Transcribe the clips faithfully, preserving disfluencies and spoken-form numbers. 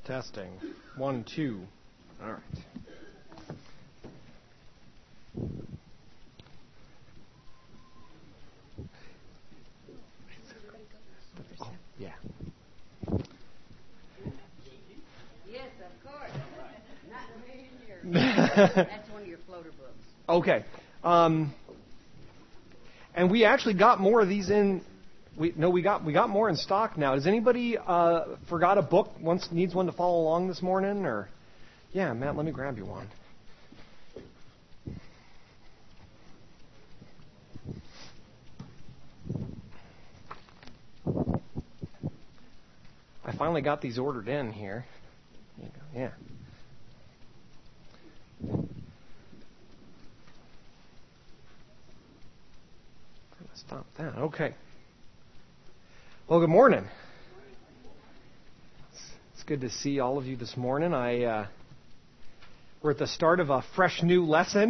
Testing. One, two. All right. Oh, yeah. Yes, of course. Not a million years. That's one of your floater books. Okay. Um, and we actually got more of these in. We no, we got we got more in stock now. Does anybody uh, forgot a book? Once needs one to follow along this morning, or yeah, Matt, let me grab you one. I finally got these ordered in here. There you go. Yeah. Stop that. Okay. Well, good morning. It's, it's good to see all of you this morning. I uh, we're at the start of a fresh new lesson.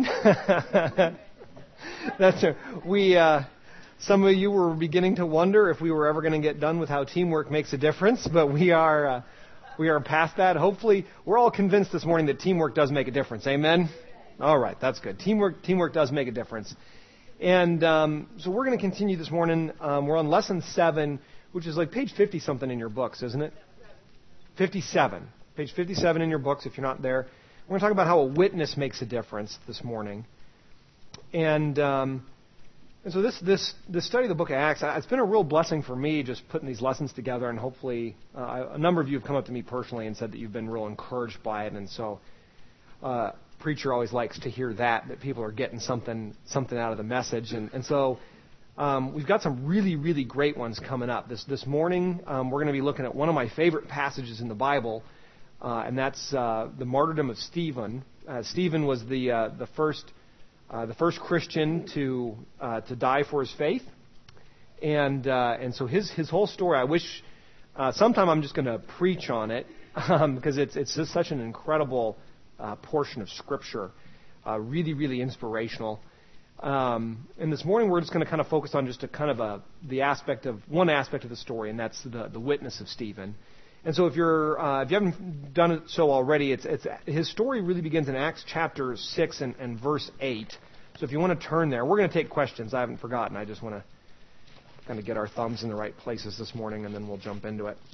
That's a, we. Uh, some of you were beginning to wonder if we were ever going to get done with how teamwork makes a difference, but we are uh, we are past that. Hopefully, we're all convinced this morning that teamwork does make a difference. Amen. All right, that's good. Teamwork teamwork does make a difference. And um, so we're going to continue this morning. Um, we're on lesson seven, which is like page fifty-something in your books, isn't it? fifty-seven. Page fifty-seven in your books, if you're not there. We're going to talk about how a witness makes a difference this morning. And, um, and so this, this, this study of the book of Acts, it's been a real blessing for me just putting these lessons together. And hopefully uh, a number of you have come up to me personally and said that you've been real encouraged by it. And so... Uh, preacher always likes to hear that, that people are getting something something out of the message. And, and so um, we've got some really, really great ones coming up. This this morning, um, we're going to be looking at one of my favorite passages in the Bible, uh, and that's uh, the martyrdom of Stephen. Uh, Stephen was the uh, the first uh, the first Christian to uh, to die for his faith, and uh, and so his his whole story. I wish uh, sometime I'm just going to preach on it um, because it's it's just such an incredible Uh, portion of Scripture, uh, really, really inspirational. Um, and this morning we're just going to kind of focus on just a kind of a the aspect of one aspect of the story, and that's the, the witness of Stephen. And so if you're uh, if you haven't done it so already, it's it's his story really begins in Acts chapter six and, and verse eight. So if you want to turn there, we're going to take questions. I haven't forgotten. I just want to kind of get our thumbs in the right places this morning, and then we'll jump into it.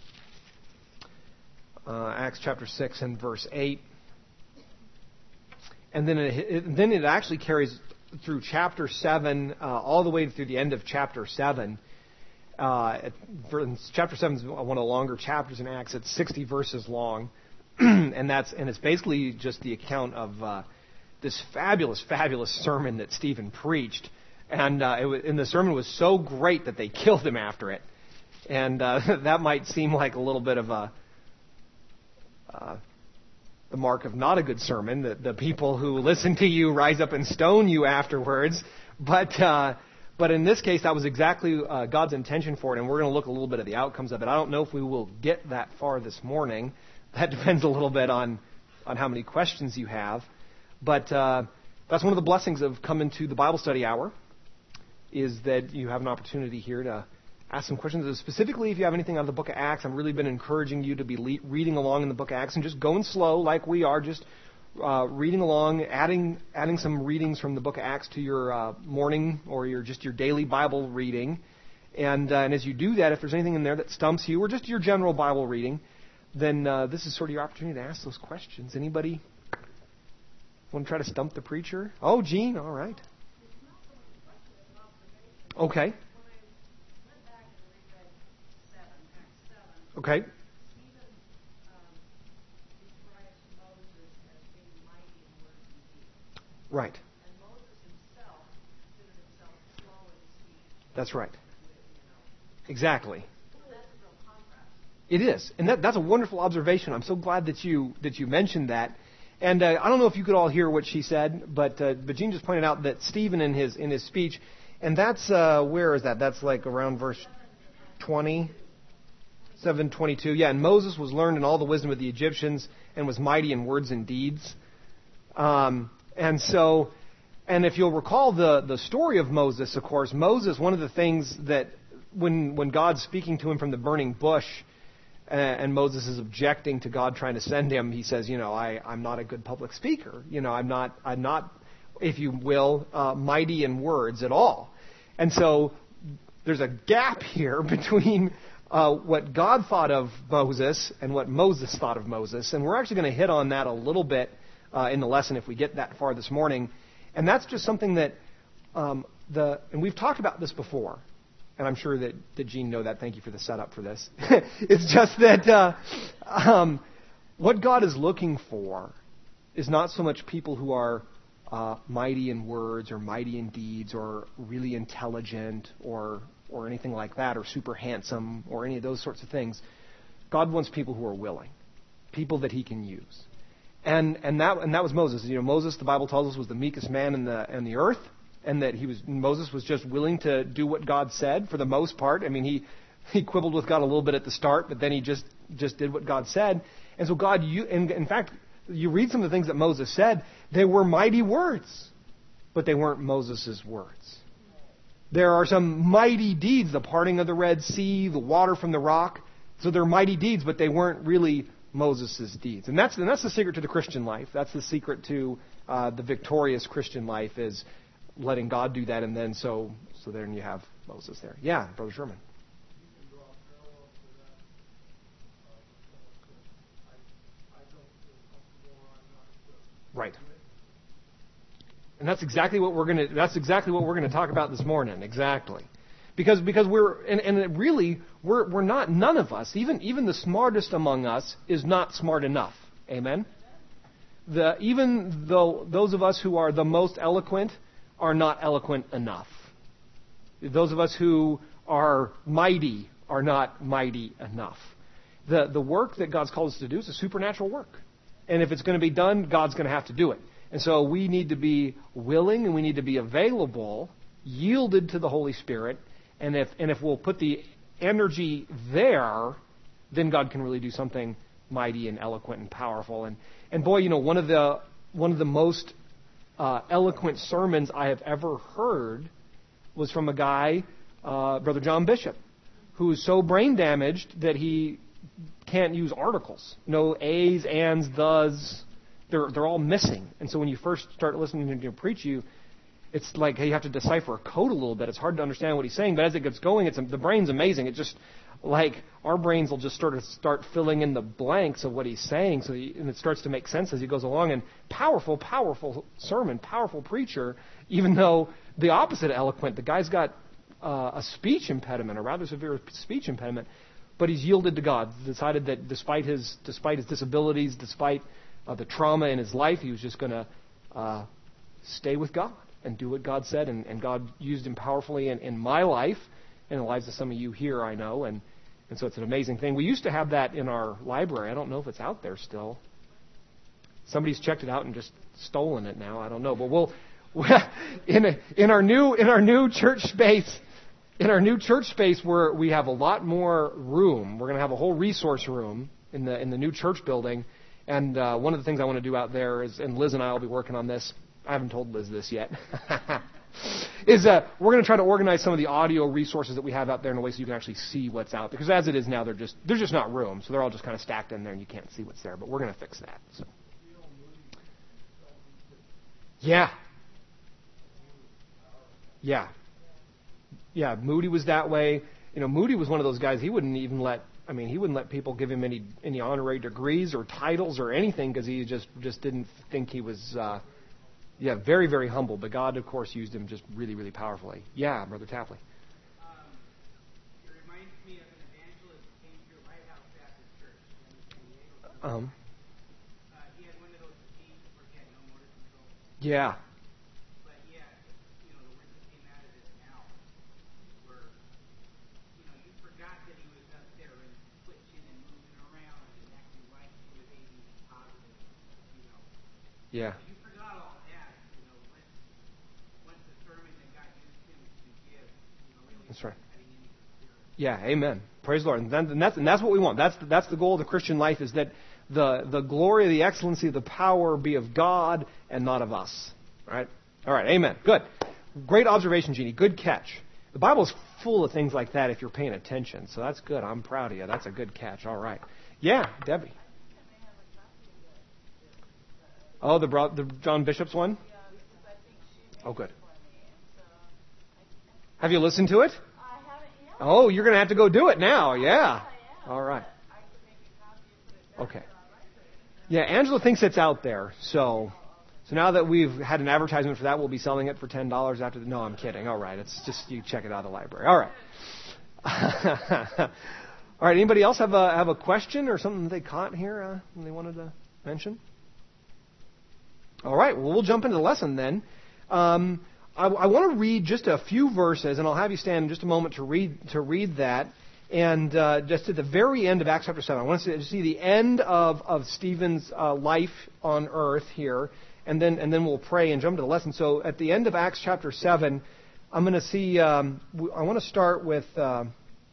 Uh, Acts chapter six and verse eight. And then it, it, then it actually carries through chapter seven, uh, all the way through the end of chapter seven. Uh, for, chapter seven is one of the longer chapters in Acts. It's sixty verses long, and that's and it's basically just the account of uh, this fabulous, fabulous sermon that Stephen preached. And uh, it was, and the sermon was so great that they killed him after it. And uh, that might seem like a little bit of a Uh, the mark of not a good sermon, that the people who listen to you rise up and stone you afterwards. But uh, but in this case, that was exactly uh, God's intention for it, and we're going to look a little bit at the outcomes of it. I don't know if we will get that far this morning. That depends a little bit on, on how many questions you have. But uh, that's one of the blessings of coming to the Bible study hour, is that you have an opportunity here to ask some questions. Specifically, if you have anything out of the book of Acts, I've really been encouraging you to be le- reading along in the book of Acts and just going slow like we are, just uh, reading along, adding adding some readings from the book of Acts to your uh, morning or your just your daily Bible reading. And, uh, and as you do that, if there's anything in there that stumps you or just your general Bible reading, then uh, this is sort of your opportunity to ask those questions. Anybody want to try to stump the preacher? Oh, Gene, all right. Okay. Okay. Right. That's right. Exactly. It is, and that, that's a wonderful observation. I'm so glad that you that you mentioned that. And uh, I don't know if you could all hear what she said, but uh, but Gene just pointed out that Stephen in his in his speech, and that's uh, where is that? That's like around verse twenty. seven twenty-two, yeah, and Moses was learned in all the wisdom of the Egyptians and was mighty in words and deeds. Um, and so, and if you'll recall the, the story of Moses, of course, Moses, one of the things that when when God's speaking to him from the burning bush, and Moses is objecting to God trying to send him. He says, you know, I, I'm not a good public speaker. You know, I'm not, I'm not, if you will, uh, mighty in words at all. And so there's a gap here between uh, what God thought of Moses and what Moses thought of Moses. And we're actually going to hit on that a little bit uh, in the lesson if we get that far this morning. And that's just something that um, the, and we've talked about this before. And I'm sure that, that Gene know that. Thank you for the setup for this. It's just that uh, um, what God is looking for is not so much people who are uh, mighty in words or mighty in deeds or really intelligent or or anything like that or super handsome or any of those sorts of things. God wants people who are willing, people that He can use. And and that and that was Moses. You know, Moses, the Bible tells us, was the meekest man in the in the earth. And that he was Moses was just willing to do what God said for the most part. I mean, he he quibbled with God a little bit at the start, but then he just just did what God said. And so God, you, and in fact, you read some of the things that Moses said. They were mighty words, but they weren't Moses' words. There are some mighty deeds: the parting of the Red Sea, the water from the rock. So they're mighty deeds, but they weren't really Moses' deeds. And that's and that's the secret to the Christian life. That's the secret to uh, the victorious Christian life is letting God do that, and then so so then you have Moses there. Yeah, Brother Sherman. Right. And that's exactly what we're going to that's exactly what we're going to talk about this morning. Exactly. Because because we're and, and it really we're we're not none of us, even even the smartest among us is not smart enough. Amen. The even though those of us who are the most eloquent are not eloquent enough. Those of us who are mighty are not mighty enough. The the work that God's called us to do is a supernatural work. And if it's going to be done, God's going to have to do it. And so we need to be willing and we need to be available, yielded to the Holy Spirit. And if and if we'll put the energy there, then God can really do something mighty and eloquent and powerful. And and boy, you know, one of the one of the most Uh, eloquent sermons I have ever heard was from a guy, uh, Brother John Bishop, who is so brain damaged that he can't use articles. No A's, ands, thes. They're they're all missing. And so when you first start listening to him preach, you it's like you have to decipher a code a little bit. It's hard to understand what he's saying, but as it gets going, it's the brain's amazing. It just like our brains will just sort of start filling in the blanks of what he's saying, so he, and it starts to make sense as he goes along. And powerful, powerful sermon, powerful preacher, even though the opposite of eloquent. The guy's got uh, a speech impediment, a rather severe speech impediment, but he's yielded to God. Decided that despite his despite his disabilities, despite uh, the trauma in his life, he was just going to uh, stay with God and do what God said. And, and God used him powerfully in, in my life and the lives of some of you here, I know. And And so it's an amazing thing. We used to have that in our library. I don't know if it's out there still. Somebody's checked it out and just stolen it now. I don't know. But we'll in a, in our new in our new church space, in our new church space where we have a lot more room. We're going to have a whole resource room in the in the new church building. And uh, one of the things I want to do out there is, and Liz and I will be working on this. I haven't told Liz this yet. is uh, we're going to try to organize some of the audio resources that we have out there in a way so you can actually see what's out there. Because as it is now, they're just there's just not room, so they're all just kind of stacked in there, and you can't see what's there. But we're going to fix that. So, yeah, yeah, yeah. Moody was that way. You know, Moody was one of those guys. He wouldn't even let. I mean, he wouldn't let people give him any any honorary degrees or titles or anything because he just just didn't think he was. Uh, Yeah, very, very humble. But God, of course, used him just really, really powerfully. Yeah, Brother Tapley. Um, it reminds me of an evangelist who came through Lighthouse Baptist Church in San Diego. Um. Uh, he had one of those diseases where he had no motor control. Yeah. But he had, you know, the words that came out of his mouth were, you know, you forgot that he was up there and twitching and moving around and acting like he was A B C positive, you know. Yeah. You forgot all that, you know, once, once the sermon that God used him to give, you know, really That's right. cutting into the spirit. Yeah, amen. Praise the Lord. And, then, and, that's, and that's what we want. That's the, that's the goal of the Christian life, is that the, the glory, the excellency, the power be of God and not of us. All right? All right, amen. Good. Great observation, Jeannie. Good catch. The Bible's full of things like that if you're paying attention. So that's good. I'm proud of you. That's a good catch. All right. Yeah, Debbie. Oh, the, bro- the John Bishop's one? Oh, good. Have you listened to it? Oh, you're going to have to go do it now. Yeah. All right. Okay. Yeah, Angela thinks it's out there. So so now that we've had an advertisement for that, we'll be selling it for ten dollars after the... No, I'm kidding. All right. It's just you check it out of the library. All right. All right. Anybody else have a have a question or something they caught here uh, they wanted to mention? All right. Well, we'll jump into the lesson then. Um, I, I want to read just a few verses, and I'll have you stand in just a moment to read to read that. And uh, just at the very end of Acts chapter seven, I want to see, see the end of of Stephen's uh, life on earth here, and then and then we'll pray and jump to the lesson. So at the end of Acts chapter seven, I'm going to see. Um, I want to start with uh,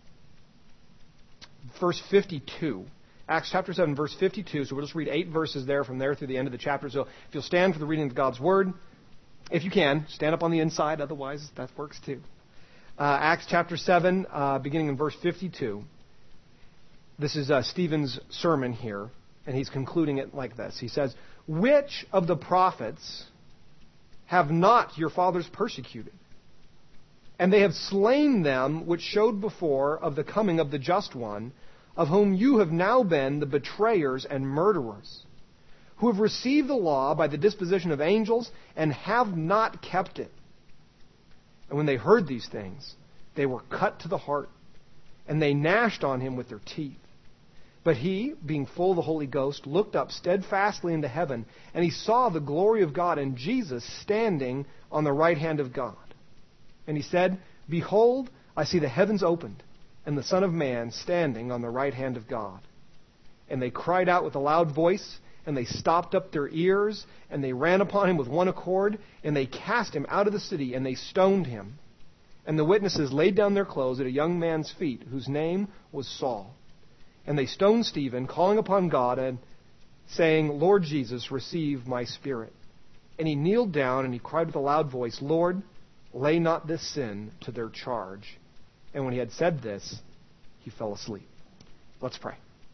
verse fifty-two. Acts chapter seven, verse fifty-two. So we'll just read eight verses there from there through the end of the chapter. So if you'll stand for the reading of God's Word, if you can, stand up on the inside. Otherwise, that works too. Uh, Acts chapter seven, uh, beginning in verse fifty-two. This is uh, Stephen's sermon here, and he's concluding it like this. He says, "Which of the prophets have not your fathers persecuted? And they have slain them which showed before of the coming of the just one, of whom you have now been the betrayers and murderers, who have received the law by the disposition of angels and have not kept it. And when they heard these things, they were cut to the heart, and they gnashed on him with their teeth. But he, being full of the Holy Ghost, looked up steadfastly into heaven, and he saw the glory of God and Jesus standing on the right hand of God. And he said, Behold, I see the heavens opened, and the Son of Man standing on the right hand of God. And they cried out with a loud voice, and they stopped up their ears, and they ran upon him with one accord, and they cast him out of the city, and they stoned him. And the witnesses laid down their clothes at a young man's feet, whose name was Saul. And they stoned Stephen, calling upon God, and saying, Lord Jesus, receive my spirit. And he kneeled down, and he cried with a loud voice, Lord, lay not this sin to their charge. And when he had said this, he fell asleep." Let's pray.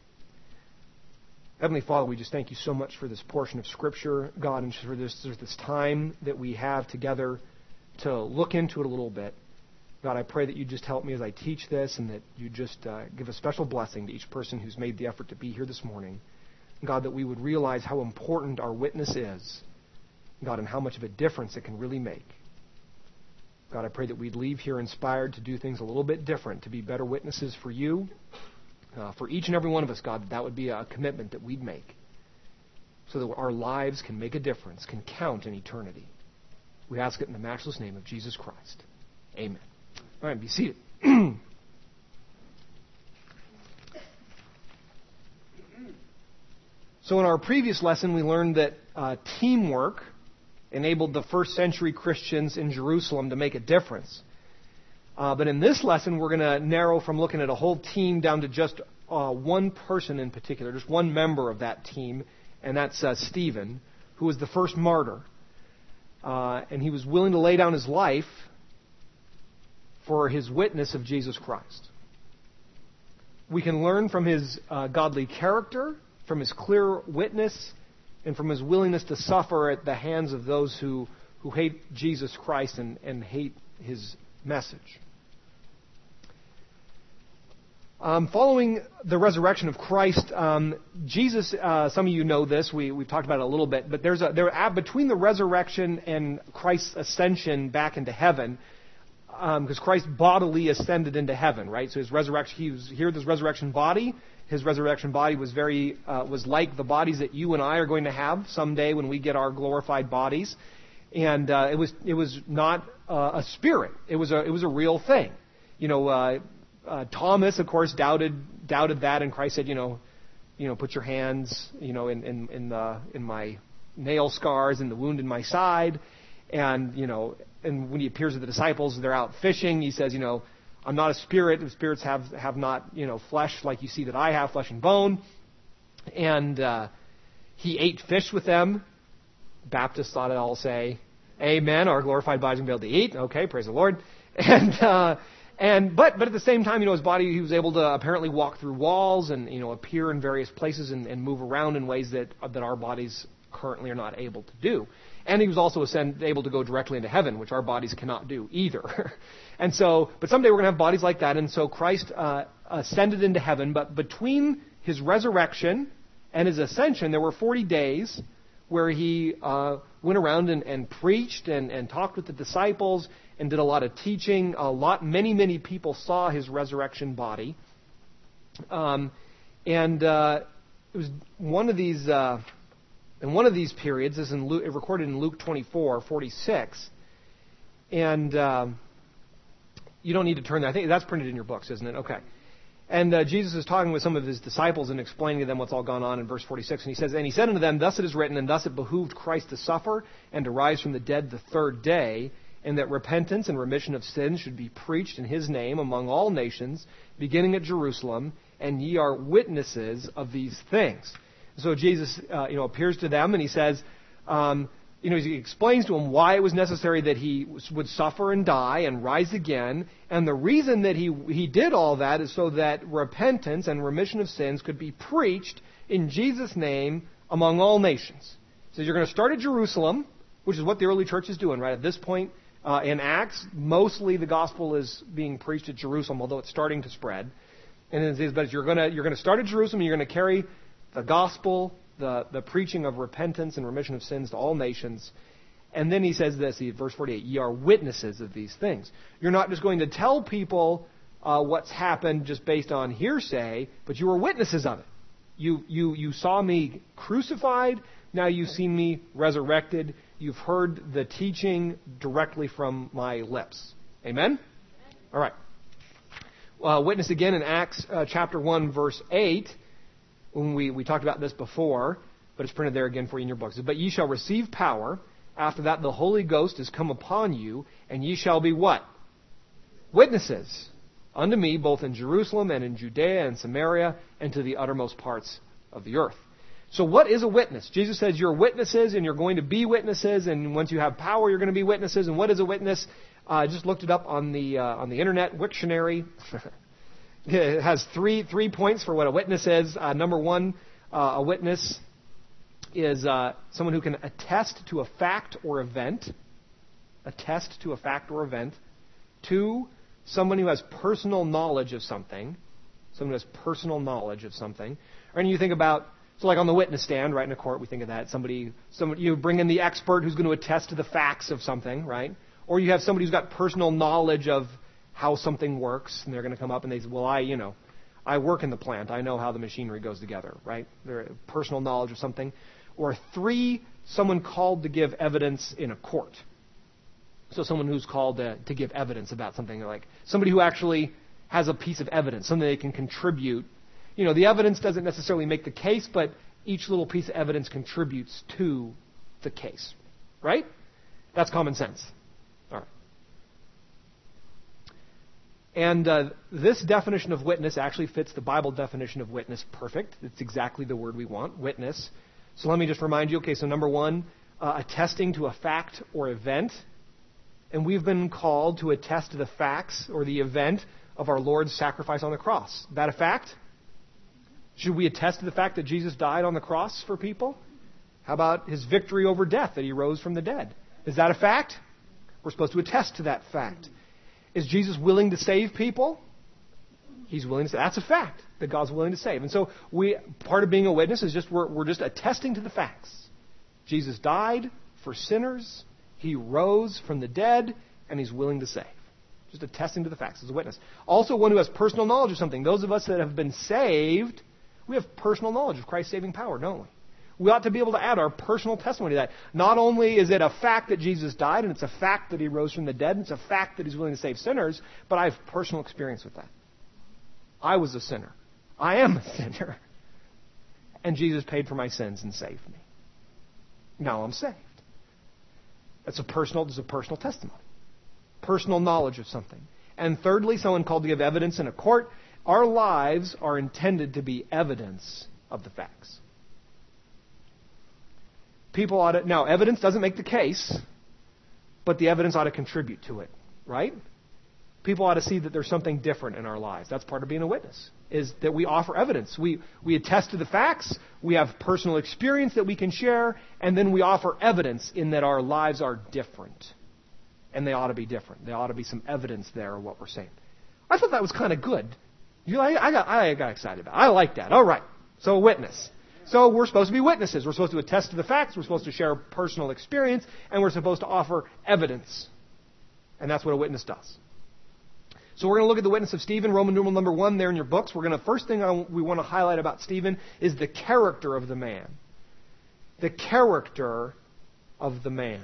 Heavenly Father, we just thank you so much for this portion of Scripture, God, and for this, this time that we have together to look into it a little bit. God, I pray that you just help me as I teach this, and that you just uh, give a special blessing to each person who's made the effort to be here this morning. God, that we would realize how important our witness is, God, and how much of a difference it can really make. God, I pray that we'd leave here inspired to do things a little bit different, to be better witnesses for you, uh, for each and every one of us, God, that that would be a commitment that we'd make, so that our lives can make a difference, can count in eternity. We ask it in the matchless name of Jesus Christ. Amen. All right, be seated. So in our previous lesson, we learned that uh, teamwork enabled the first century Christians in Jerusalem to make a difference. Uh, but in this lesson, we're going to narrow from looking at a whole team down to just uh, one person in particular, just one member of that team, and that's uh, Stephen, who was the first martyr. Uh, and he was willing to lay down his life for his witness of Jesus Christ. We can learn from his uh, godly character, from his clear witness, and from his willingness to suffer at the hands of those who, who hate Jesus Christ and, and hate his message. Um, following the resurrection of Christ, um, Jesus, uh, some of you know this, we, we've talked about it a little bit, but there's a, there, uh, between the resurrection and Christ's ascension back into heaven, because um, Christ bodily ascended into heaven, right? So his resurrection, he was here, this resurrection body. His resurrection body was very uh, was like the bodies that you and I are going to have someday when we get our glorified bodies, and uh, it was it was not uh, a spirit. It was a it was a real thing. You know, uh, uh, Thomas, of course, doubted doubted that, and Christ said, you know, you know, put your hands, you know, in in in the in my nail scars and the wound in my side, and you know, and when he appears to the disciples, they're out fishing. He says, you know, I'm not a spirit. The spirits have, have not, you know, flesh like you see that I have, flesh and bone. And uh, he ate fish with them. Baptists ought to all say, amen. Our glorified bodies will be able to eat. Okay, praise the Lord. And uh, and but but at the same time, you know, his body, he was able to apparently walk through walls and, you know, appear in various places and, and move around in ways that that our bodies currently are not able to do. And he was also ascend, able to go directly into heaven, which our bodies cannot do either. And so, but someday we're going to have bodies like that. And so Christ uh, ascended into heaven. But between his resurrection and his ascension, there were forty days where he uh, went around and, and preached and, and talked with the disciples and did a lot of teaching. A lot, many, many people saw his resurrection body. Um, and uh, it was one of these... Uh, In one of these periods is in Luke, recorded in Luke twenty-four forty-six, and um, you don't need to turn there. I think that's printed in your books, isn't it? Okay. And uh, Jesus is talking with some of his disciples and explaining to them what's all gone on in verse forty-six. And he says, "And he said unto them, Thus it is written, and thus it behooved Christ to suffer and to rise from the dead the third day, and that repentance and remission of sins should be preached in his name among all nations, beginning at Jerusalem, and ye are witnesses of these things." So Jesus, uh, you know, appears to them and he says, um, you know, he explains to them why it was necessary that he would suffer and die and rise again. And the reason that he he did all that is so that repentance and remission of sins could be preached in Jesus' name among all nations. So you're going to start at Jerusalem, which is what the early church is doing, right? At this point uh, in Acts, mostly the gospel is being preached at Jerusalem, although it's starting to spread. And it says, but you're going to you're going to start at Jerusalem. And you're going to carry the gospel, the, the preaching of repentance and remission of sins to all nations. And then he says this, verse forty-eight, ye are witnesses of these things. You're not just going to tell people uh, what's happened just based on hearsay, but you are witnesses of it. You, you, you saw me crucified, now you've seen me resurrected. You've heard the teaching directly from my lips. Amen? All right. Uh, witness again in Acts uh, chapter one, verse eight. When we, we talked about this before, but it's printed there again for you in your books. But ye shall receive power. After that the Holy Ghost is come upon you, and ye shall be what? Witnesses unto me, both in Jerusalem and in Judea and Samaria, and to the uttermost parts of the earth. So what is a witness? Jesus says you're witnesses, and you're going to be witnesses, and once you have power, you're going to be witnesses. And what is a witness? Uh, I just looked it up on the uh, on the internet, Wiktionary. It has three three points for what a witness is. Uh, number one, uh, a witness is uh, someone who can attest to a fact or event. Attest to a fact or event. Two, someone who has personal knowledge of something. Someone who has personal knowledge of something. Or and you think about, so like on the witness stand, right in a court, we think of that. Somebody, somebody, you bring in the expert who's going to attest to the facts of something, right? Or you have somebody who's got personal knowledge of how something works, and they're going to come up and they say, well, I, you know, I work in the plant. I know how the machinery goes together, right? Their personal knowledge of something. Or three, someone called to give evidence in a court. So someone who's called to, to give evidence about something, like somebody who actually has a piece of evidence, something they can contribute. You know, the evidence doesn't necessarily make the case, but each little piece of evidence contributes to the case, right? That's common sense. And uh, this definition of witness actually fits the Bible definition of witness perfect. It's exactly the word we want, witness. So let me just remind you, okay, so number one, uh, attesting to a fact or event. And we've been called to attest to the facts or the event of our Lord's sacrifice on the cross. Is that a fact? Should we attest to the fact that Jesus died on the cross for people? How about his victory over death, that he rose from the dead? Is that a fact? We're supposed to attest to that fact. Is Jesus willing to save people? He's willing to save. That's a fact, that God's willing to save. And so we part of being a witness is just we're, we're just attesting to the facts. Jesus died for sinners. He rose from the dead, and he's willing to save. Just attesting to the facts as a witness. Also one who has personal knowledge of something. Those of us that have been saved, we have personal knowledge of Christ's saving power, don't we? We ought to be able to add our personal testimony to that. Not only is it a fact that Jesus died, and it's a fact that he rose from the dead, and it's a fact that he's willing to save sinners, but I have personal experience with that. I was a sinner. I am a sinner. And Jesus paid for my sins and saved me. Now I'm saved. That's a personal, that's a personal testimony. Personal knowledge of something. And thirdly, someone called to give evidence in a court. Our lives are intended to be evidence of the facts. People ought to, now evidence doesn't make the case, but the evidence ought to contribute to it, right? people ought to see that there's something different in our lives. That's part of being a witness, is that we offer evidence. We, we attest to the facts, we have personal experience that we can share, and then we offer evidence in that our lives are different. And they ought to be different. There ought to be some evidence there of what we're saying. I thought that was kind of good. You, I, I, got, I got excited about it. I like that. All right. So a witness. So we're supposed to be witnesses. We're supposed to attest to the facts. We're supposed to share personal experience. And we're supposed to offer evidence. And that's what a witness does. So we're going to look at the witness of Stephen, Roman numeral number one there in your books. We're going to, first thing I, we want to highlight about Stephen is the character of the man. The character of the man.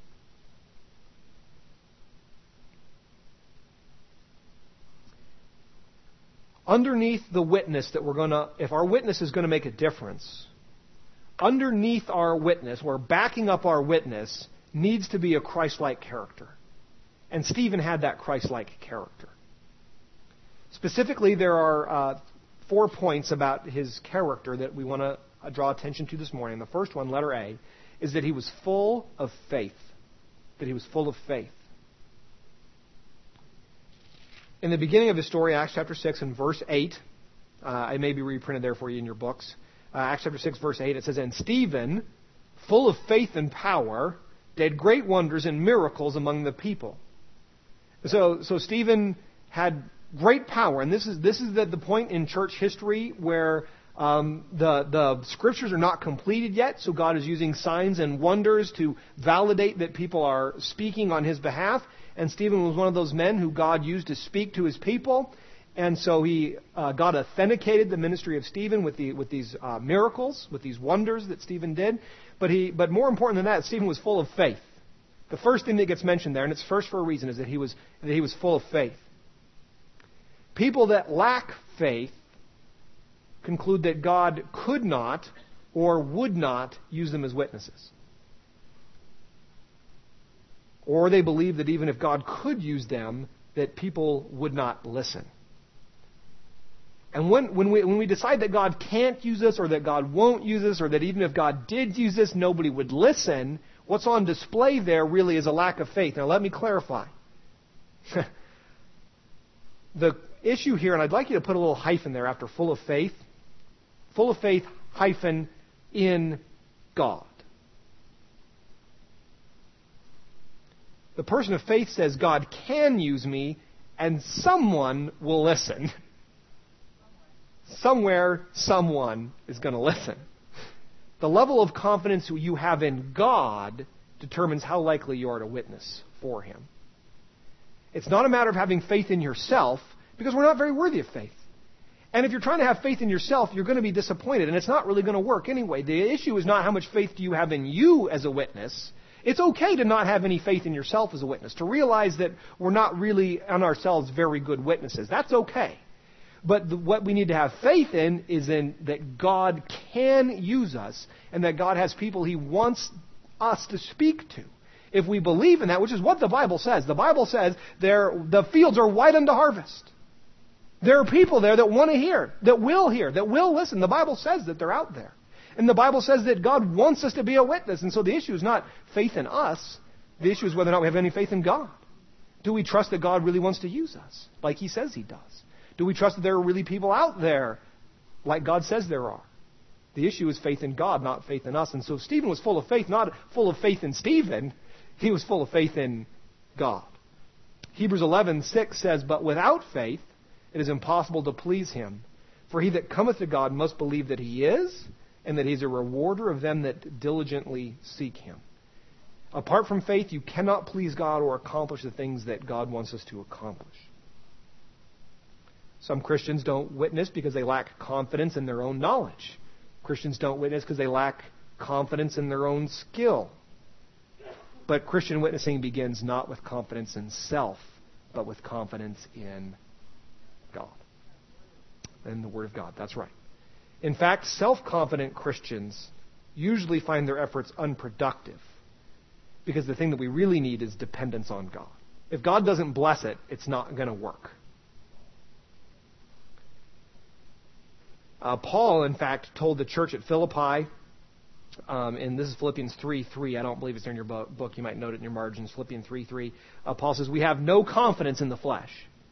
Underneath the witness that we're going to, if our witness is going to make a difference, underneath our witness, or backing up our witness, needs to be a Christ-like character. And Stephen had that Christ-like character. Specifically, there are uh, four points about his character that we want to uh, draw attention to this morning. The first one, letter A, is that he was full of faith. That he was full of faith. In the beginning of his story, Acts chapter six and verse eight, uh, it may be reprinted there for you in your books. Uh, Acts chapter six, verse eight, it says, "And Stephen, full of faith and power, did great wonders and miracles among the people." So, so Stephen had great power, and this is this is the, the point in church history where um, the the scriptures are not completed yet. So God is using signs and wonders to validate that people are speaking on His behalf. And Stephen was one of those men who God used to speak to His people. And so he, uh, God authenticated the ministry of Stephen with the with these uh, miracles, with these wonders that Stephen did. But he, but more important than that, Stephen was full of faith. The first thing that gets mentioned there, and it's first for a reason, is that he was that he was full of faith. People that lack faith conclude that God could not or would not use them as witnesses. Or they believe that even if God could use them, that people would not listen. And when, when, we, when we decide that God can't use us, or that God won't use us, or that even if God did use us, nobody would listen, what's on display there really is a lack of faith. Now let me clarify. The issue here, and I'd like you to put a little hyphen there after full of faith. Full of faith, hyphen, in God. The person of faith says, God can use me, and someone will listen. Somewhere, someone is going to listen. The level of confidence you have in God determines how likely you are to witness for Him. It's not a matter of having faith in yourself, because we're not very worthy of faith. And if you're trying to have faith in yourself, you're going to be disappointed, and it's not really going to work anyway. The issue is not how much faith do you have in you as a witness. It's okay to not have any faith in yourself as a witness, to realize that we're not really on ourselves very good witnesses. That's okay. But the, what we need to have faith in is in that God can use us, and that God has people He wants us to speak to. If we believe in that, which is what the Bible says. The Bible says there, the fields are white unto harvest. There are people there that want to hear, that will hear, that will listen. The Bible says that they're out there. And the Bible says that God wants us to be a witness. And so the issue is not faith in us. The issue is whether or not we have any faith in God. Do we trust that God really wants to use us, like He says He does? Do we trust that there are really people out there, like God says there are? The issue is faith in God, not faith in us. And so Stephen was full of faith, not full of faith in Stephen. He was full of faith in God. Hebrews eleven six says, "But without faith it is impossible to please Him. For he that cometh to God must believe that He is, and that He's a rewarder of them that diligently seek Him." Apart from faith, you cannot please God or accomplish the things that God wants us to accomplish. Some Christians don't witness because they lack confidence in their own knowledge. Christians don't witness because they lack confidence in their own skill. But Christian witnessing begins not with confidence in self, but with confidence in God. In the Word of God, that's right. In fact, self-confident Christians usually find their efforts unproductive, because the thing that we really need is dependence on God. If God doesn't bless it, it's not going to work. Uh, Paul, in fact, told the church at Philippi, um, and this is Philippians three three. I don't believe it's in your book. You might note it in your margins. Philippians three three. Uh, Paul says, "We have no confidence in the flesh."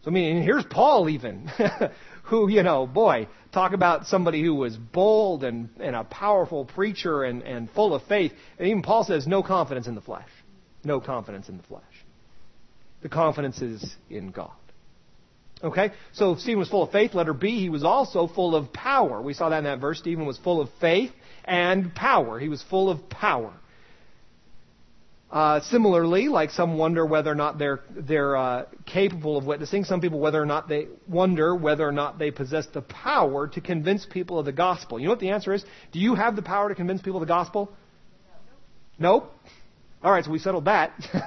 So, I mean, and here's Paul even, who, you know, boy, talk about somebody who was bold and, and a powerful preacher and, and full of faith. And even Paul says, no confidence in the flesh. No confidence in the flesh. The confidence is in God. Okay? So Stephen was full of faith. Letter B, he was also full of power. We saw that in that verse. Stephen was full of faith and power. He was full of power. Uh, similarly, like some wonder whether or not they're they're uh, capable of witnessing. Some people whether or not they wonder whether or not they possess the power to convince people of the gospel. You know what the answer is? Do you have the power to convince people of the gospel? Nope. All right, so we settled that.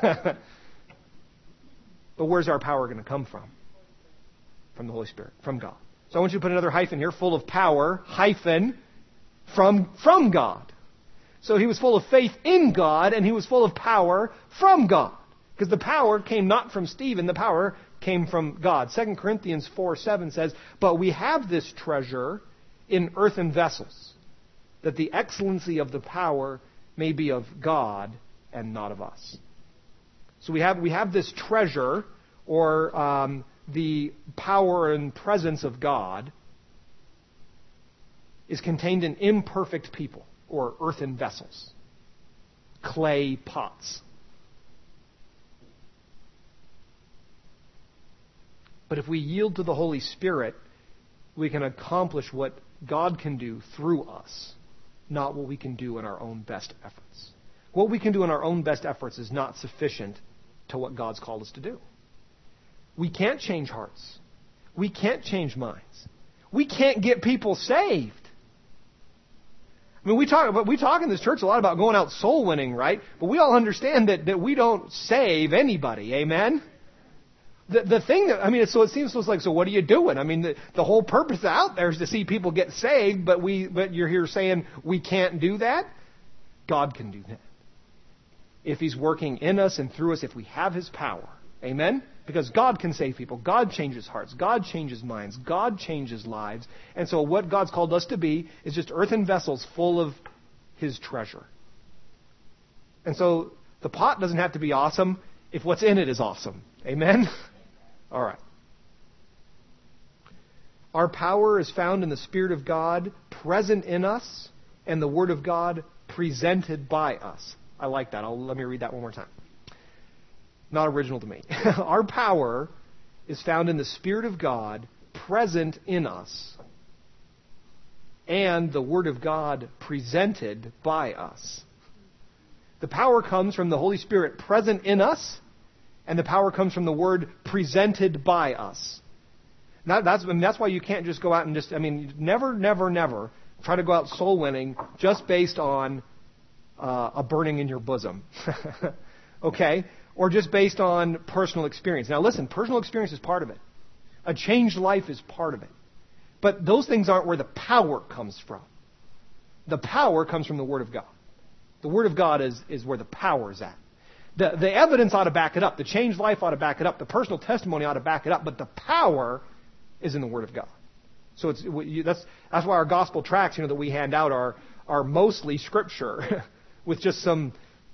But where's our power going to come from? From the Holy Spirit, from God. So I want you to put another hyphen here, full of power, hyphen, from from God. So he was full of faith in God, and he was full of power from God. Because the power came not from Stephen, the power came from God. Second Corinthians four seven says, but we have this treasure in earthen vessels, that the excellency of the power may be of God and not of us. So we have we have this treasure, or um, the power and presence of God, is contained in imperfect people, or earthen vessels, clay pots. But if we yield to the Holy Spirit, we can accomplish what God can do through us, not what we can do in our own best efforts. What we can do in our own best efforts is not sufficient to what God's called us to do. We can't change hearts. We can't change minds. We can't get people saved. I mean, we talk about, we talk in this church a lot about going out soul winning, right? But we all understand that, that we don't save anybody. Amen? The the thing that, I mean, so it seems so it's like, so what are you doing? I mean, the, the whole purpose out there is to see people get saved, but we but you're here saying we can't do that? God can do that. If He's working in us and through us, if we have His power. Amen? Because God can save people. God changes hearts. God changes minds. God changes lives. And so what God's called us to be is just earthen vessels full of His treasure. And so the pot doesn't have to be awesome if what's in it is awesome. Amen? All right. Our power is found in the Spirit of God present in us and the Word of God presented by us. I like that. I'll, let me read that one more time. Not original to me. Our power is found in the Spirit of God present in us and the Word of God presented by us. The power comes from the Holy Spirit present in us, and the power comes from the Word presented by us. Now, that's, I mean, that's why you can't just go out and just, I mean, never, never, never try to go out soul winning just based on uh, a burning in your bosom. Okay? Or just based on personal experience. Now listen, personal experience is part of it. A changed life is part of it. But those things aren't where the power comes from. The power comes from the Word of God. The Word of God is, is where the power is at. The, the evidence ought to back it up. The changed life ought to back it up. The personal testimony ought to back it up. But the power is in the Word of God. So it's, that's, that's why our gospel tracts, you know, that we hand out are, are mostly Scripture with just some,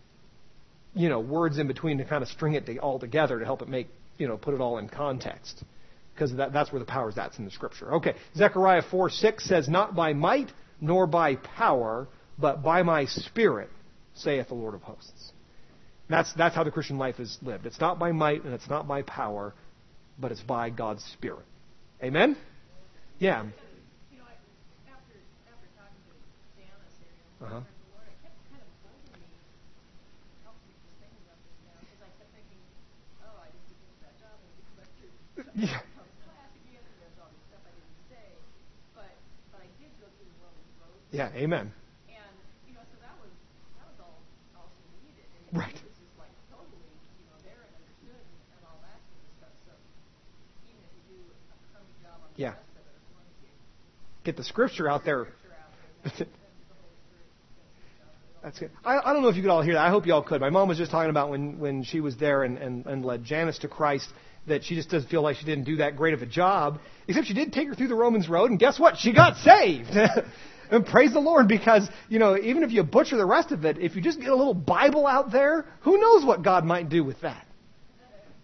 you know, words in between to kind of string it all together to help it make, you know, put it all in context. Because that, that's where the power is, that's in the Scripture. Okay, Zechariah four six says, not by might nor by power, but by my Spirit, saith the Lord of hosts. That's, that's how the Christian life is lived. It's not by might and it's not by power, but it's by God's Spirit. Amen? Yeah. You know, after, after talking to Janice here, you know, Uh-huh. the Lord, it kept kind of bugging me, help me just think about this now, because I kept thinking, oh, I need to finish that job, I need to go back to Yeah. class again, and there's all this stuff I didn't say, but, but I did go through the Romans road. Yeah, amen. And, you know, so that was, that was all, all she needed. And Right. this is like totally, you know, there and understood and, and all that sort of stuff. So even if you do a crummy job on the Yeah. rest of it, as long as you Get the Scripture out there. picture out there, then, then the Holy Spirit does his job. It all That's good. I, I don't know if you could all hear that. I hope you all could. My mom was just talking about when, when she was there and, and, and led Janice to Christ, that she just doesn't feel like she didn't do that great of a job, except she did take her through the Romans road, and guess what? She got saved. And praise the Lord, because, you know, even if you butcher the rest of it, if you just get a little Bible out there, who knows what God might do with that?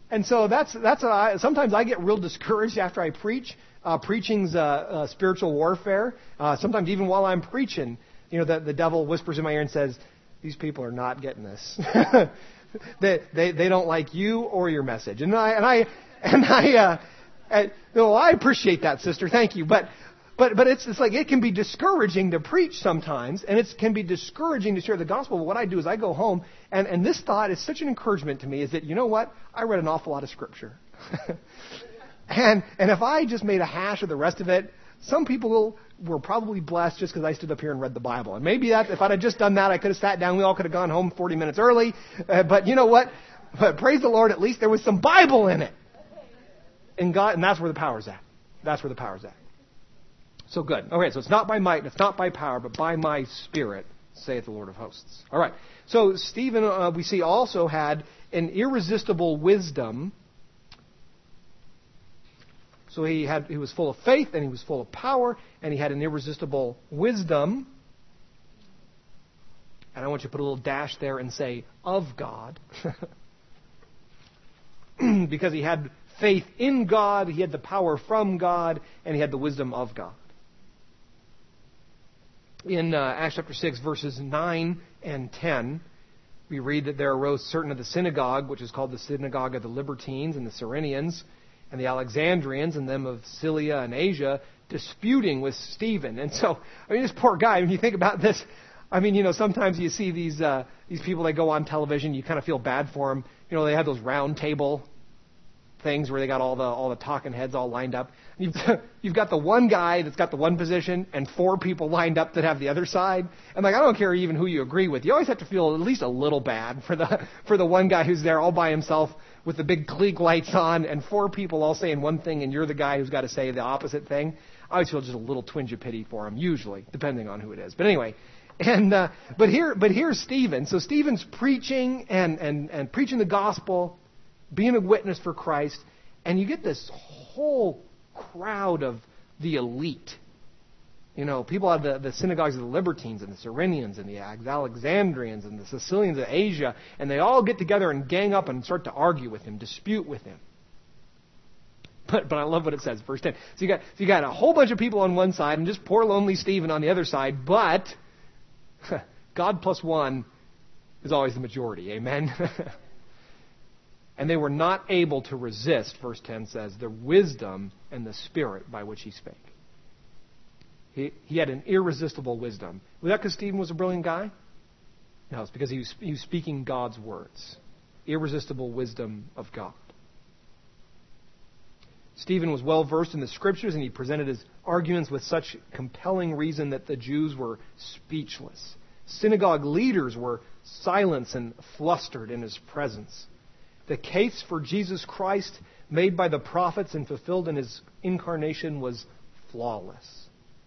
and so that's that's what I, sometimes I get real discouraged after I preach. Uh, preaching's uh, uh, spiritual warfare. Uh, sometimes even while I'm preaching, you know, the, the devil whispers in my ear and says, "These people are not getting this. they, they they don't like you or your message." And I and I and I, uh, and, well, I appreciate that, sister. Thank you, but. But but it's it's like it can be discouraging to preach sometimes, and it can be discouraging to share the gospel. But what I do is I go home, and, and this thought is such an encouragement to me, is that, you know what? I read an awful lot of Scripture. and and if I just made a hash of the rest of it, some people will, were probably blessed just because I stood up here and read the Bible. And maybe that if I'd have just done that, I could have sat down. We all could have gone home forty minutes early. Uh, but you know what? But praise the Lord, at least there was some Bible in it. And God, and that's where the power's at. That's where the power's at. So good. Okay, so it's not by might, it's not by power, but by my Spirit, saith the Lord of hosts. All right. So Stephen, uh, we see, also had an irresistible wisdom. So he had he was full of faith, and he was full of power, and he had an irresistible wisdom. And I want you to put a little dash there and say, of God. Because he had faith in God, he had the power from God, and he had the wisdom of God. In uh, Acts chapter six, verses nine and ten, we read that there arose certain of the synagogue, which is called the synagogue of the Libertines and the Cyrenians, and the Alexandrians, and them of Cilicia and Asia, disputing with Stephen. And so, I mean, this poor guy, when you think about this, I mean, you know, sometimes you see these uh, these people that go on television, you kind of feel bad for them. You know, they have those round table things where they got all the all the talking heads all lined up. You've, you've got the one guy that's got the one position and four people lined up that have the other side. And like, I don't care even who you agree with. You always have to feel at least a little bad for the for the one guy who's there all by himself with the big Klieg lights on and four people all saying one thing and you're the guy who's got to say the opposite thing. I always feel just a little twinge of pity for him, usually, depending on who it is. But anyway, and uh, but here but here's Stephen. So Stephen's preaching and, and, and preaching the gospel, being a witness for Christ, and you get this whole crowd of the elite. You know, people out of the, the synagogues of the Libertines and the Cyrenians and the Alexandrians and the Sicilians of Asia, and they all get together and gang up and start to argue with him, dispute with him. But but I love what it says, verse ten. So you got so you got a whole bunch of people on one side and just poor lonely Stephen on the other side, but God plus one is always the majority. Amen. And they were not able to resist, verse ten says, the wisdom and the spirit by which he spake. He, he had an irresistible wisdom. Was that because Stephen was a brilliant guy? No, it's because he was, he was speaking God's words. Irresistible wisdom of God. Stephen was well versed in the Scriptures, and he presented his arguments with such compelling reason that the Jews were speechless. Synagogue leaders were silenced and flustered in his presence. The case for Jesus Christ, made by the prophets and fulfilled in his incarnation, was flawless.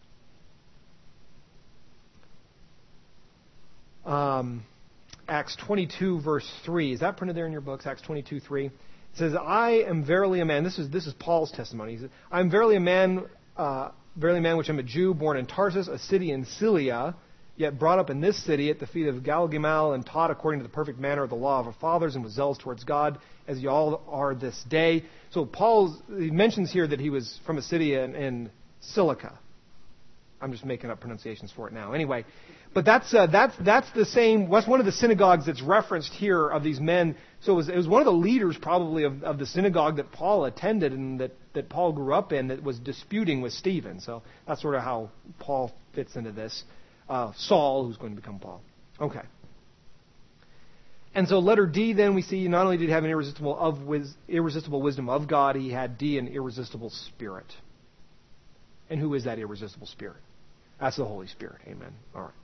Um, Acts twenty-two, verse three. Is that printed there in your books? Acts twenty-two, three. It says, I am verily a man. This is this is Paul's testimony. He says, I am verily a man, uh, verily a man which am a Jew, born in Tarsus, a city in Cilicia, yet brought up in this city at the feet of Galgamal, and taught according to the perfect manner of the law of our fathers, and was zealous towards God, as ye all are this day. So Paul, he mentions here that he was from a city in, in Cilicia. I'm just making up pronunciations for it now. Anyway, but that's uh, that's that's the same. That's one of the synagogues that's referenced here of these men. So it was, it was one of the leaders probably of, of the synagogue that Paul attended and that, that Paul grew up in that was disputing with Stephen. So that's sort of how Paul fits into this. Uh, Saul, who's going to become Paul. Okay. And so letter D, then, we see not only did he have an irresistible of wis- irresistible wisdom of God, he had D, an irresistible spirit. And who is that irresistible spirit? That's the Holy Spirit. Amen. All right.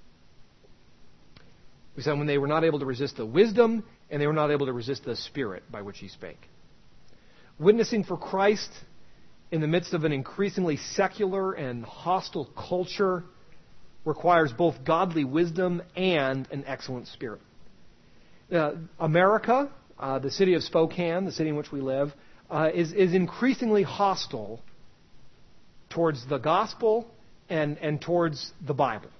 We said when they were not able to resist the wisdom, and they were not able to resist the spirit by which he spake. Witnessing for Christ in the midst of an increasingly secular and hostile culture requires both godly wisdom and an excellent spirit. Uh, America, uh, the city of Spokane, the city in which we live, uh, is, is increasingly hostile towards the gospel and, and towards the Bible.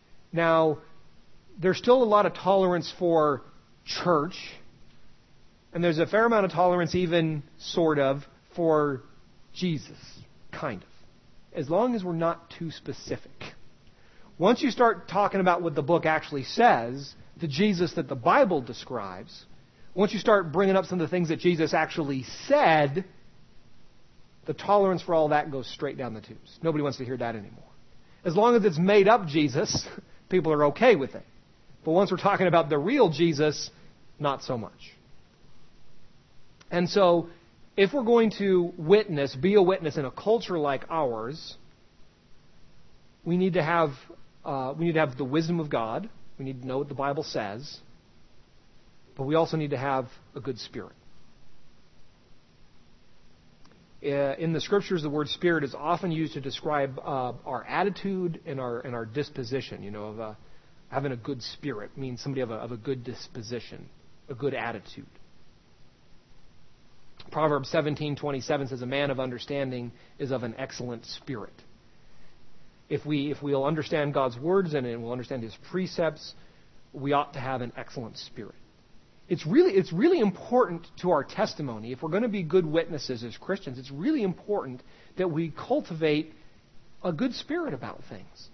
Now, there's still a lot of tolerance for church And there's a fair amount of tolerance even, sort of, for Jesus, kind of. As long as we're not too specific. Once you start talking about what the book actually says, the Jesus that the Bible describes, once you start bringing up some of the things that Jesus actually said, the tolerance for all that goes straight down the tubes. Nobody wants to hear that anymore. As long as it's made up Jesus, people are okay with it. But once we're talking about the real Jesus, not so much. And so, if we're going to witness, be a witness in a culture like ours, we need to have uh, we need to have the wisdom of God. We need to know what the Bible says. But we also need to have a good spirit. Uh, in the Scriptures, the word spirit is often used to describe uh, our attitude and our and our disposition. You know, of a, having a good spirit means somebody of a, of a good disposition, a good attitude. Proverbs seventeen twenty-seven says, "A man of understanding is of an excellent spirit." If we if we'll understand God's words and we'll understand His precepts, we ought to have an excellent spirit. It's really it's really important to our testimony. If we're going to be good witnesses as Christians, it's really important that we cultivate a good spirit about things.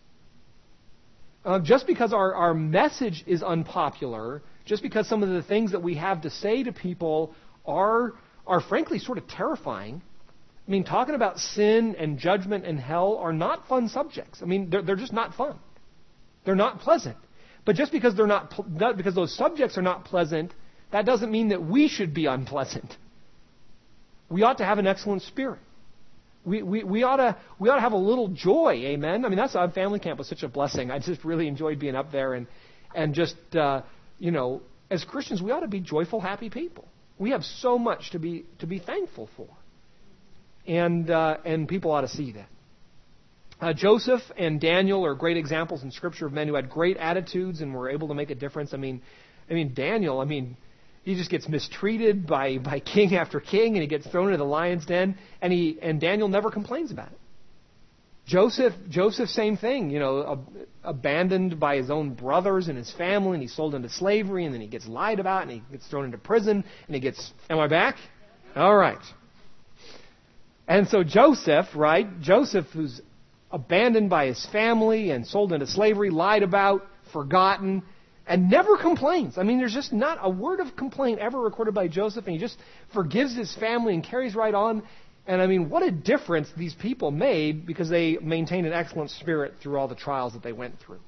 Uh, just because our, our message is unpopular, just because some of the things that we have to say to people are are frankly sort of terrifying. I mean, talking about sin and judgment and hell are not fun subjects. I mean, they're, they're just not fun. They're not pleasant. But just because they're not, not because those subjects are not pleasant, that doesn't mean that we should be unpleasant. We ought to have an excellent spirit. We we, we ought to we ought to have a little joy. Amen. I mean, that's uh, family camp was such a blessing. I just really enjoyed being up there and and just uh, you know, as Christians, we ought to be joyful, happy people. We have so much to be to be thankful for, and uh, and people ought to see that. Uh, Joseph and Daniel are great examples in Scripture of men who had great attitudes and were able to make a difference. I mean, I mean Daniel. I mean, he just gets mistreated by, by king after king, and he gets thrown into the lion's den, and he and Daniel never complains about it. Joseph, Joseph, same thing. You know, ab- abandoned by his own brothers and his family, and he's sold into slavery, and then he gets lied about, and he gets thrown into prison, and he gets. Am I back? All right. And so Joseph, right? Joseph, who's abandoned by his family and sold into slavery, lied about, forgotten, and never complains. I mean, there's just not a word of complaint ever recorded by Joseph, and he just forgives his family and carries right on. And I mean, what a difference these people made because they maintained an excellent spirit through all the trials that they went through.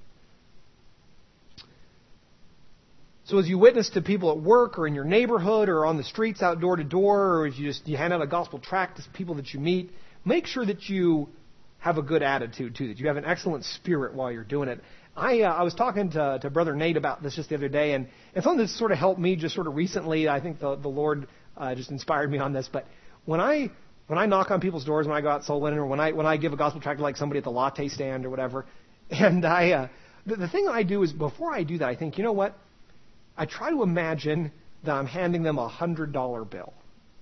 So as you witness to people at work or in your neighborhood or on the streets out door to door, or as you just you hand out a gospel tract to people that you meet, make sure that you have a good attitude too, that you have an excellent spirit while you're doing it. I uh, I was talking to, to Brother Nate about this just the other day, and, and something that's sort of helped me just sort of recently. I think the the Lord uh, just inspired me on this. But when I when I knock on people's doors, when I go out soul winning, or when I when I give a gospel tract to like somebody at the latte stand or whatever, and I uh, the, the thing I do is before I do that, I think, you know what? I try to imagine that I'm handing them a hundred dollar bill.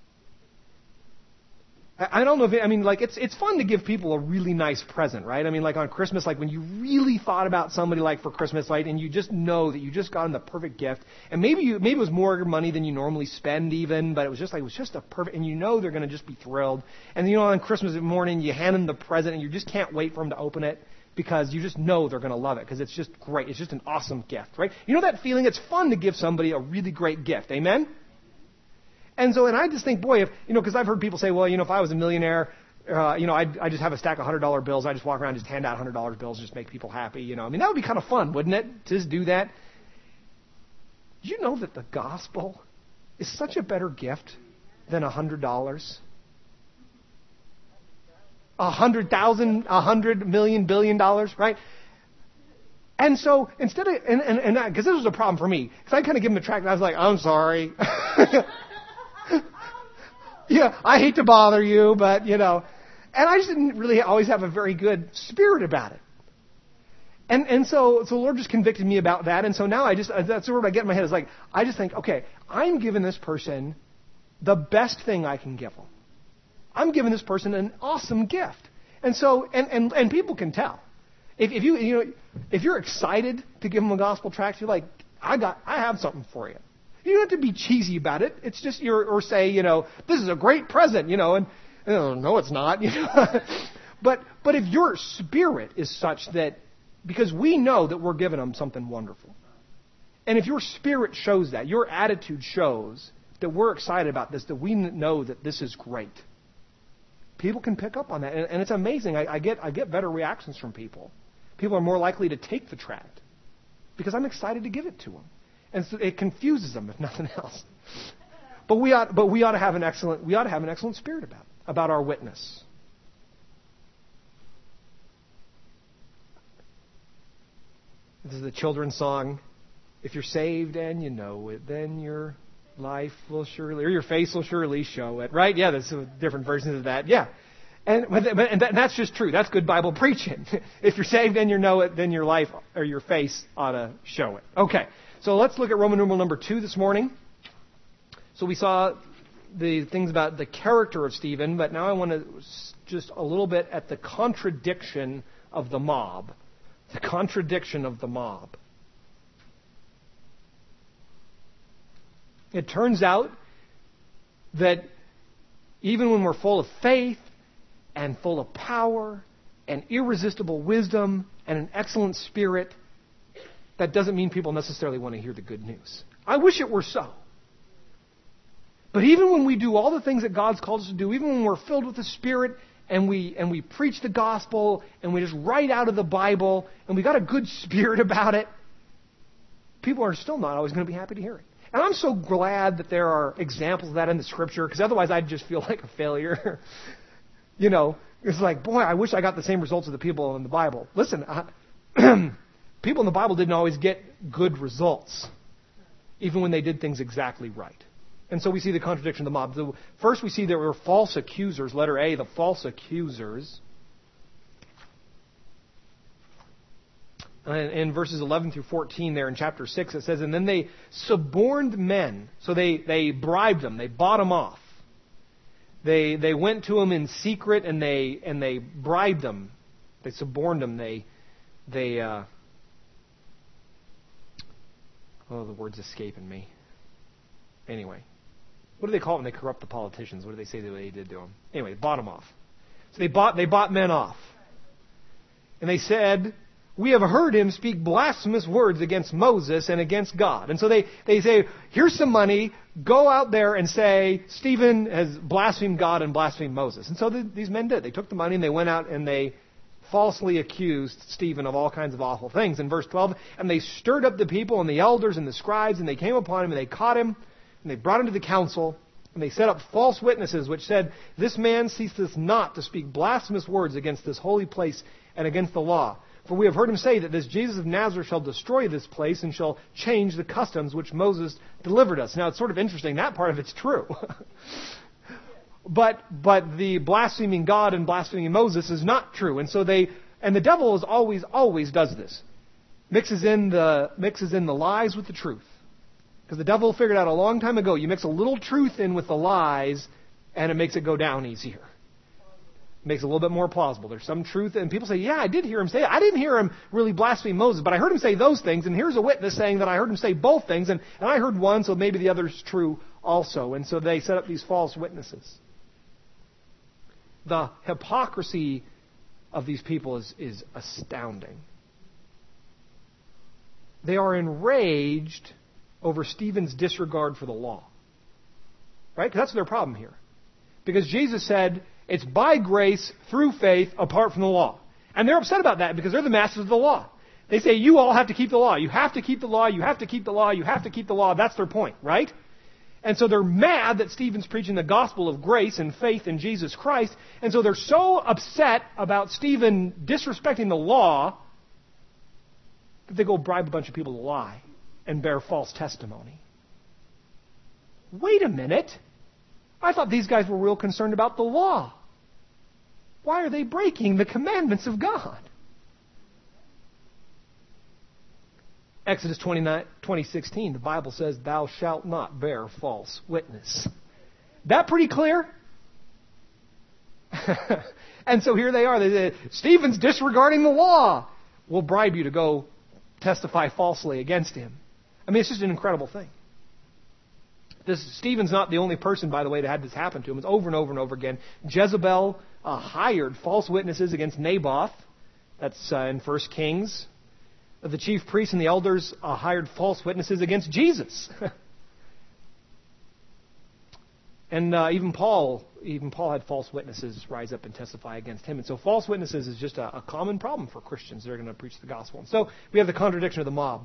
I don't know if it, I mean, like, it's it's fun to give people a really nice present, right? I mean, like on Christmas, like when you really thought about somebody like for Christmas, right, and you just know that you just got them the perfect gift, and maybe you maybe it was more money than you normally spend even, but it was just like it was just a perfect, and you know they're going to just be thrilled. And you know, on Christmas morning, you hand them the present, and you just can't wait for them to open it because you just know they're going to love it because it's just great. It's just an awesome gift, right? You know that feeling? It's fun to give somebody a really great gift. Amen? And so, and I just think, boy, if, you know, because I've heard people say, well, you know, if I was a millionaire, uh, you know, I'd, I'd just have a stack of one hundred dollar bills. I'd just walk around and just hand out one hundred dollar bills and just make people happy, you know. I mean, that would be kind of fun, wouldn't it, to just do that? Do you know that the gospel is such a better gift than one hundred dollars? one hundred thousand, one hundred million, billion dollars, right? And so, instead of, and, and, and because this was a problem for me, because I kind of give them a tract, and I was like, I'm sorry. Yeah, I hate to bother you, but, you know. And I just didn't really always have a very good spirit about it. And and so, so the Lord just convicted me about that. And so now I just, that's what I get in my head is like, I just think, okay, I'm giving this person the best thing I can give them. I'm giving this person an awesome gift. And so, and, and, and people can tell. If, if you, you know, if you're excited to give them a gospel tract, you're like, I got, I have something for you. You don't have to be cheesy about it. It's just, you're, or say, you know, this is a great present, you know, and, oh, no, it's not. You know? but, but if your spirit is such that, because we know that we're giving them something wonderful. And if your spirit shows that, your attitude shows that we're excited about this, that we know that this is great, people can pick up on that. And, and it's amazing. I, I get I get better reactions from people. People are more likely to take the tract because I'm excited to give it to them. And so it confuses them, if nothing else. But we ought but we ought to have an excellent we ought to have an excellent spirit about about our witness. This is the children's song. If you're saved and you know it, then your life will surely, or your face will surely show it. Right? Yeah, there's different versions of that. Yeah. And, and that's just true. That's good Bible preaching. If you're saved and you know it, then your life or your face ought to show it. Okay. So let's look at Roman numeral number two this morning. So we saw the things about the character of Stephen, but now I want to just a little bit at the contradiction of the mob. The contradiction of the mob. It turns out that even when we're full of faith and full of power and irresistible wisdom and an excellent spirit, that doesn't mean people necessarily want to hear the good news. I wish it were so. But even when we do all the things that God's called us to do, even when we're filled with the Spirit and we and we preach the gospel and we just write out of the Bible and we got a good spirit about it, people are still not always going to be happy to hear it. And I'm so glad that there are examples of that in the Scripture, because otherwise I'd just feel like a failure. You know, it's like, boy, I wish I got the same results as the people in the Bible. Listen, I, people in the Bible didn't always get good results, even when they did things exactly right. And so we see the contradiction of the mob. So first we see there were false accusers. Letter A, the false accusers. And in verses eleven through fourteen there in chapter six, it says, and then they suborned men. So they, they bribed them. They bought them off. They they went to them in secret and they and they bribed them. They suborned them. They they uh, oh, the word's escaping me. Anyway, what do they call it when they corrupt the politicians? What do they say that they did to them? Anyway, they bought them off. So they bought they bought men off, and they said, we have heard him speak blasphemous words against Moses and against God. And so they, they say, here's some money, go out there and say, Stephen has blasphemed God and blasphemed Moses. And so the, these men did. They took the money and they went out and they falsely accused Stephen of all kinds of awful things. In verse twelve, and they stirred up the people and the elders and the scribes, and they came upon him and they caught him, and they brought him to the council, and they set up false witnesses, which said, this man ceaseth not to speak blasphemous words against this holy place and against the law. For we have heard him say that this Jesus of Nazareth shall destroy this place and shall change the customs which Moses delivered us. Now, it's sort of interesting. That part of it's true. but but the blaspheming God and blaspheming Moses is not true. And so they and the devil is always always does this. Mixes in the mixes in the lies with the truth. Because the devil figured out a long time ago, you mix a little truth in with the lies and it makes it go down easier. Makes it a little bit more plausible. There's some truth, and people say, yeah, I did hear him say it. I didn't hear him really blaspheme Moses, but I heard him say those things, and here's a witness saying that I heard him say both things, and, and I heard one, so maybe the other's true also. And so they set up these false witnesses. The hypocrisy of these people is, is astounding. They are enraged over Stephen's disregard for the law. Right? Because that's their problem here. Because Jesus said, it's by grace, through faith, apart from the law. And they're upset about that because they're the masters of the law. They say, you all have to keep the law. You have to keep the law. You have to keep the law. You have to keep the law. That's their point, right? And so they're mad that Stephen's preaching the gospel of grace and faith in Jesus Christ. And so they're so upset about Stephen disrespecting the law that they go bribe a bunch of people to lie and bear false testimony. Wait a minute. I thought these guys were real concerned about the law. Why are they breaking the commandments of God? Exodus twenty-nine, twenty sixteen, the Bible says, thou shalt not bear false witness. That pretty clear? And so here they are. They say, Stephen's disregarding the law. We'll bribe you to go testify falsely against him. I mean, it's just an incredible thing. This Stephen's not the only person, by the way, that had this happen to him. It's over and over and over again. Jezebel uh, hired false witnesses against Naboth. That's uh, in First Kings. The chief priests and the elders uh, hired false witnesses against Jesus. And uh, even Paul, even Paul had false witnesses rise up and testify against him. And so false witnesses is just a, a common problem for Christians that are going to preach the gospel. And so we have the contradiction of the mob.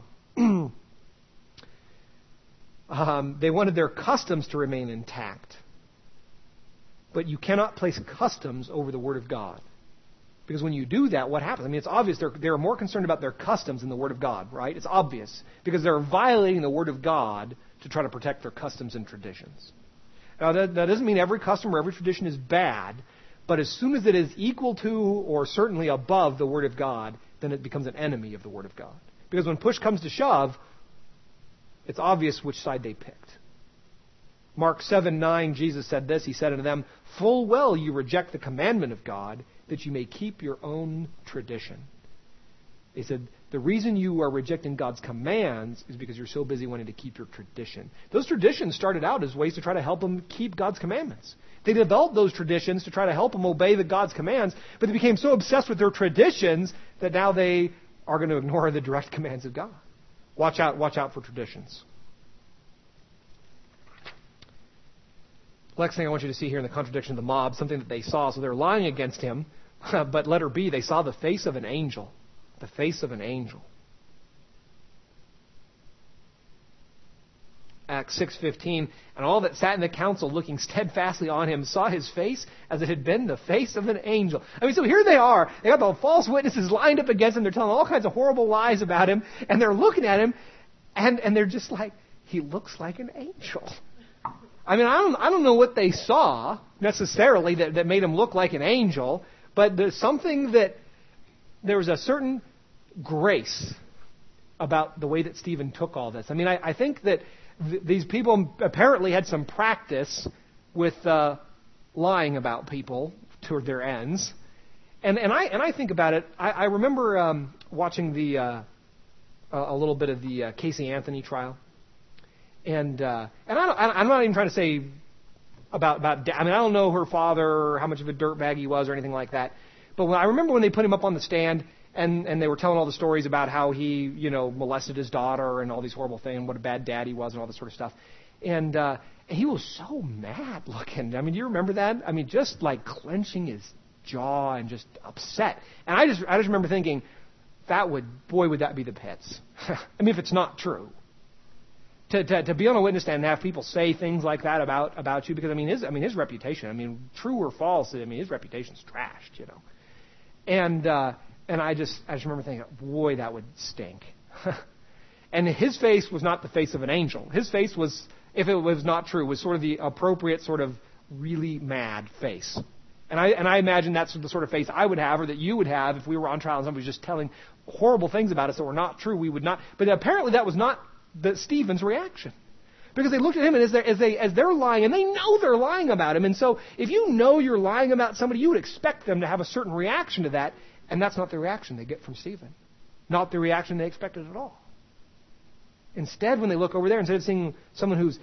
um, they wanted their customs to remain intact. But you cannot place customs over the Word of God. Because when you do that, what happens? I mean, it's obvious they're, they're more concerned about their customs than the Word of God, right? It's obvious. Because they're violating the Word of God to try to protect their customs and traditions. Now, that, that doesn't mean every custom or every tradition is bad, but as soon as it is equal to or certainly above the Word of God, then it becomes an enemy of the Word of God. Because when push comes to shove, it's obvious which side they picked. Mark seven nine, Jesus said this. He said unto them, "Full well you reject the commandment of God, that you may keep your own tradition." They said, the reason you are rejecting God's commands is because you're so busy wanting to keep your tradition. Those traditions started out as ways to try to help them keep God's commandments. They developed those traditions to try to help them obey the God's commands, but they became so obsessed with their traditions that now they are going to ignore the direct commands of God. Watch out, watch out for traditions. Next thing I want you to see here in the contradiction of the mob, something that they saw. So they're lying against him, but letter B, they saw the face of an angel. The face of an angel. Acts six fifteen, and all that sat in the council looking steadfastly on him saw his face as it had been the face of an angel. I mean, so here they are. They got the false witnesses lined up against him. They're telling all kinds of horrible lies about him, and they're looking at him, and, and they're just like, he looks like an angel. I mean, I don't, I don't know what they saw necessarily that, that made him look like an angel, but there's something that, there was a certain grace about the way that Stephen took all this. I mean, I, I think that th- these people apparently had some practice with uh, lying about people toward their ends. And and I and I think about it. I, I remember um, watching the uh, a little bit of the uh, Casey Anthony trial, and uh, and I don't, I'm not even trying to say about about. I mean, I don't know her father or how much of a dirtbag he was or anything like that. But when, I remember when they put him up on the stand and, and they were telling all the stories about how he, you know, molested his daughter and all these horrible things, and what a bad dad he was and all this sort of stuff. And, uh, and he was so mad looking. I mean, do you remember that? I mean, just like clenching his jaw and just upset. And I just I just remember thinking, that would, boy, would that be the pits. I mean, if it's not true. To, to to be on a witness stand and have people say things like that about, about you, because I mean his I mean his reputation, I mean, true or false, I mean his reputation's trashed, you know. And uh, and I just I just remember thinking, boy, that would stink. And his face was not the face of an angel. His face was, if it was not true, was sort of the appropriate sort of really mad face. And I and I imagine that's the sort of face I would have, or that you would have, if we were on trial and somebody was just telling horrible things about us that were not true. We would not. But apparently that was not the Stephen's reaction. Because they looked at him, and as, as, they, as they're lying, and they know they're lying about him. And so if you know you're lying about somebody, you would expect them to have a certain reaction to that. And that's not the reaction they get from Stephen. Not the reaction they expected at all. Instead, when they look over there, instead of seeing someone who's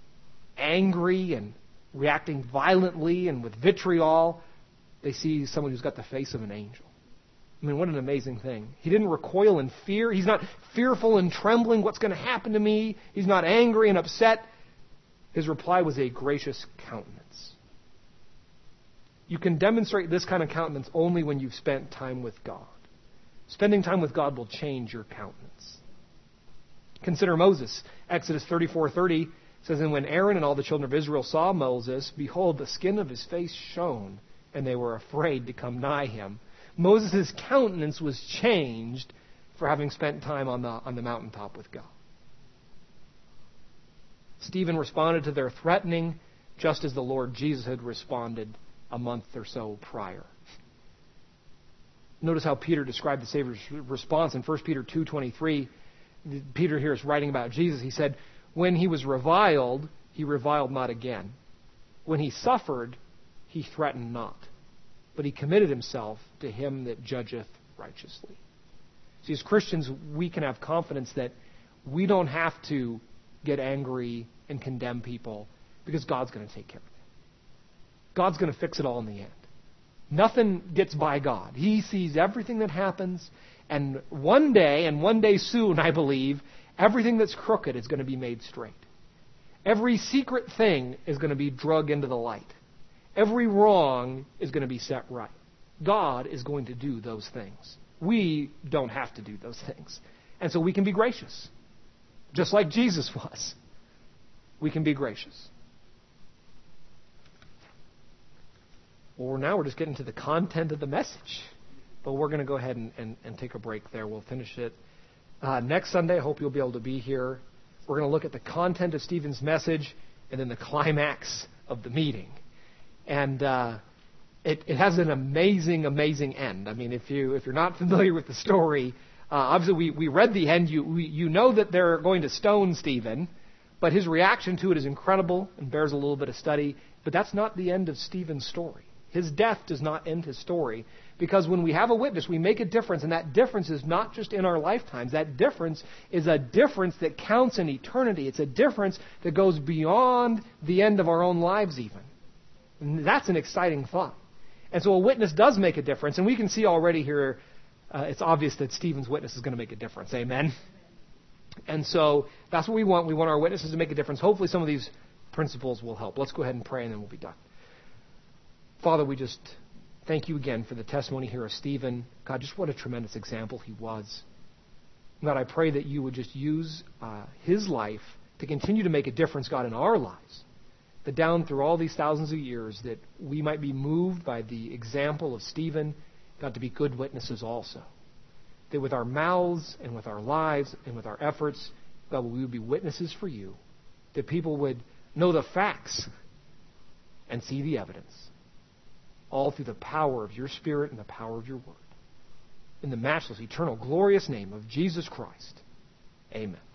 angry and reacting violently and with vitriol, they see someone who's got the face of an angel. I mean, what an amazing thing. He didn't recoil in fear. He's not fearful and trembling. What's going to happen to me? He's not angry and upset. His reply was a gracious countenance. You can demonstrate this kind of countenance only when you've spent time with God. Spending time with God will change your countenance. Consider Moses. Exodus thirty-four thirty says, "And when Aaron and all the children of Israel saw Moses, behold, the skin of his face shone, and they were afraid to come nigh him." Moses' countenance was changed for having spent time on the, on the mountaintop with God. Stephen responded to their threatening just as the Lord Jesus had responded a month or so prior. Notice how Peter described the Savior's response in First Peter two twenty-three. Peter here is writing about Jesus. He said, "When he was reviled, he reviled not again. When he suffered, he threatened not. But he committed himself to him that judgeth righteously." See, as Christians, we can have confidence that we don't have to get angry and condemn people, because God's going to take care of it. God's going to fix it all in the end. Nothing gets by God. He sees everything that happens, and one day, and one day soon, I believe, everything that's crooked is going to be made straight. Every secret thing is going to be drug into the light. Every wrong is going to be set right. God is going to do those things. We don't have to do those things. And so we can be gracious. Just like Jesus was. We can be gracious. Well, now we're just getting to the content of the message. But we're going to go ahead and, and, and take a break there. We'll finish it uh, next Sunday. I hope you'll be able to be here. We're going to look at the content of Stephen's message and then the climax of the meeting. And uh, it, it has an amazing, amazing end. I mean, if, you, if you're not familiar with the story, uh, obviously we, we read the end. You, we, you know that they're going to stone Stephen, but his reaction to it is incredible and bears a little bit of study. But that's not the end of Stephen's story. His death does not end his story, because when we have a witness, we make a difference, and that difference is not just in our lifetimes. That difference is a difference that counts in eternity. It's a difference that goes beyond the end of our own lives even. And that's an exciting thought. And so a witness does make a difference, and we can see already here, uh, it's obvious that Stephen's witness is going to make a difference. Amen? And so that's what we want. We want our witnesses to make a difference. Hopefully some of these principles will help. Let's go ahead and pray, and then we'll be done. Father, we just thank you again for the testimony here of Stephen. God, just what a tremendous example he was. God, I pray that you would just use uh, his life to continue to make a difference, God, in our lives. That down through all these thousands of years, that we might be moved by the example of Stephen, God, to be good witnesses also. That with our mouths and with our lives and with our efforts, God, we would be witnesses for you. That people would know the facts and see the evidence. All through the power of your Spirit and the power of your word. In the matchless, eternal, glorious name of Jesus Christ. Amen.